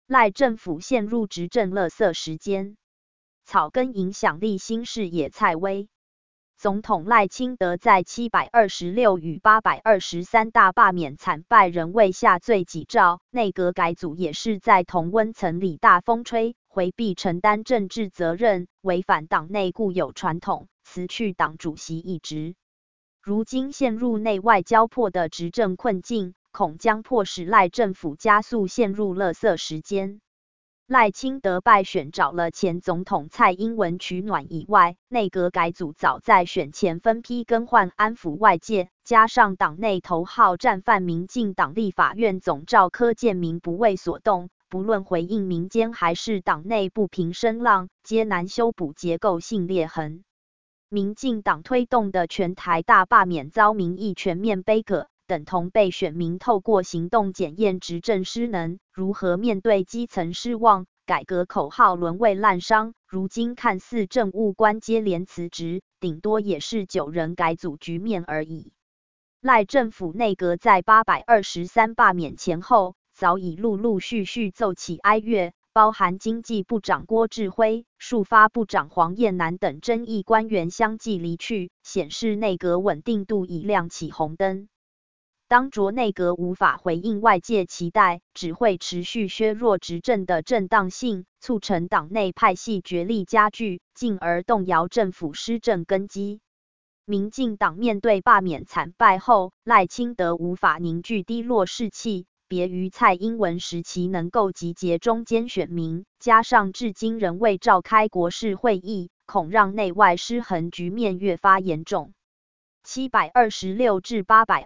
赖政府陷入执政垃圾时间，草根影响力新视野蔡威。总统赖清德在726与823大罢免惨败仍未下罪己诏，内阁改组也是在同温层里大风吹，回避承担政治责任，违反党内固有传统，辞去党主席一职。如今陷入内外交迫的执政困境，恐将迫使赖政府加速陷入垃圾时间。赖清德败选找了前总统蔡英文取暖以外，内阁改组早在选前分批更换安抚外界，加上党内头号战犯民进党立法院总召柯建铭不为所动，不论回应民间还是党内不平声浪，皆难修补结构性裂痕。民进党推动的全台大罢免遭民意全面杯葛，等同被选民透过行动检验执政失能，如何面对基层失望，改革口号沦为烂商，如今看似政务官接连辞职，顶多也是9人改组局面而已。赖政府内阁在823罢免前后，早已陆续奏起哀乐，包含经济部长郭志辉、数发部长黄燕南等争议官员相继离去，显示内阁稳定度已亮起红灯。当着内阁无法回应外界期待，只会持续削弱执政的正当性，促成党内派系角力加剧，进而动摇政府施政根基。民进党面对罢免惨败后，赖清德无法凝聚低落士气，别于蔡英文时期能够集结中间选民，加上至今仍未召开国是会议，恐让内外失衡局面越发严重。726至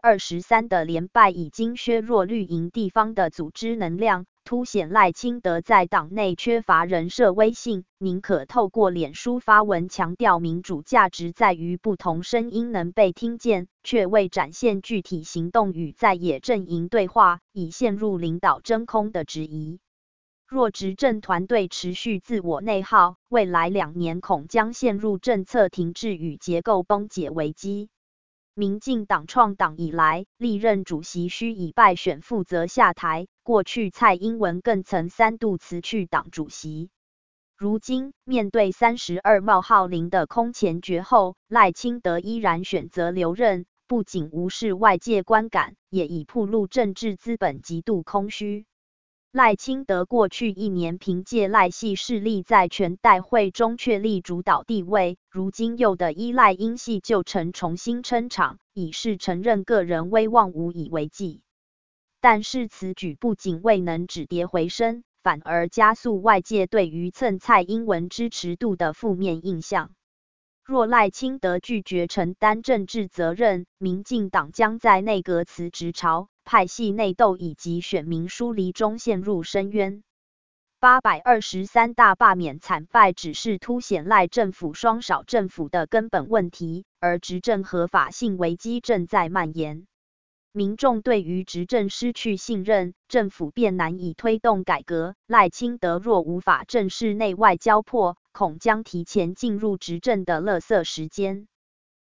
823的连败已经削弱绿营地方的组织能量，凸显赖清德在党内缺乏人设威信，宁可透过脸书发文强调民主价值在于不同声音能被听见，却未展现具体行动与在野阵营对话，已陷入领导真空的质疑。若执政团队持续自我内耗，未来2年恐将陷入政策停滞与结构崩解危机。民进党创党以来，历任主席须以败选负责下台，过去蔡英文更曾3度辞去党主席。如今面对32冒号0的空前绝后，赖清德依然选择留任，不仅无视外界观感，也已暴露政治资本极度空虚。赖清德过去1年凭借赖系势力在全代会中确立主导地位，如今又的依赖英系旧臣重新撑场，以示承认个人威望无以为继。但是此举不仅未能止跌回升，反而加速外界对于蹭蔡英文支持度的负面印象。若赖清德拒绝承担政治责任，民进党将在内阁辞职潮、派系内斗以及选民疏离中陷入深渊。823大罢免惨败只是凸显赖政府双少政府的根本问题，而执政合法性危机正在蔓延。民众对于执政失去信任，政府便难以推动改革。赖清德若无法正视内外交迫，恐将提前进入执政的垃圾时间。